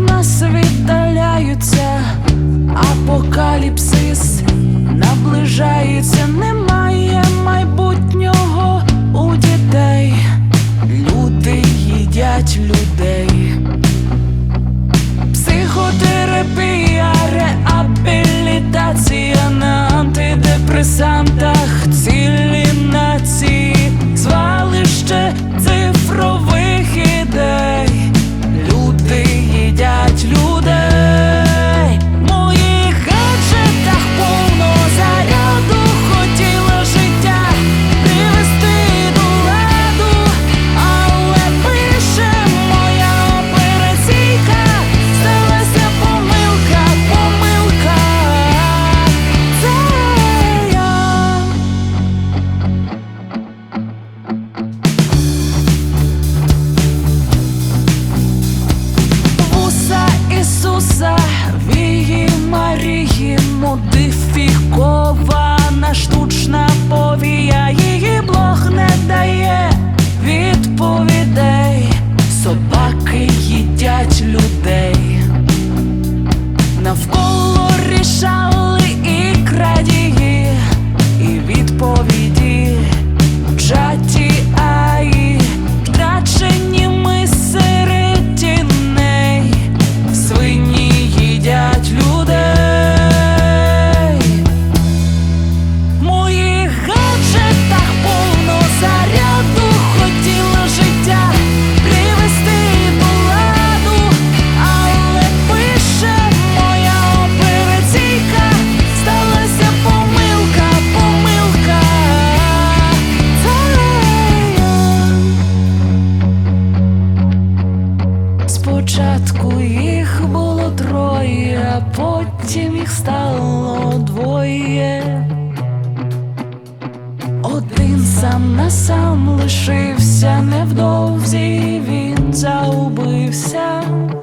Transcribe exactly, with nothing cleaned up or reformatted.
нас віддаляються, апокаліпсис наближається, немає майбутнього у дітей. Люди їдять людей. Психотерапія, реабілітація на антидепресантах, цілі нації, звалище цифрових ідей. Люди їдять людей. В моїх гаджетах повно заряду, хотіла життя привести до ладу, але пише моя операційка, сталася помилка, помилка. Це я. Вуса Ісуса, вії Марії, модифікована штучна повія, її Бог не дає відповідей. Собаки їдять людей. Навколо рішали і крадії, і відповіді в чаті АІ. Втрачені ми серед тіней, свині їдять людей. В моїх гаджетах повно заряду, хотіла життя привести до ладу, але пише моя операційка, сталася помилка, помилка. Це я. Спочатку їх було троє, а потім їх стало двоє. Один сам на сам лишився, невдовзі він загубився.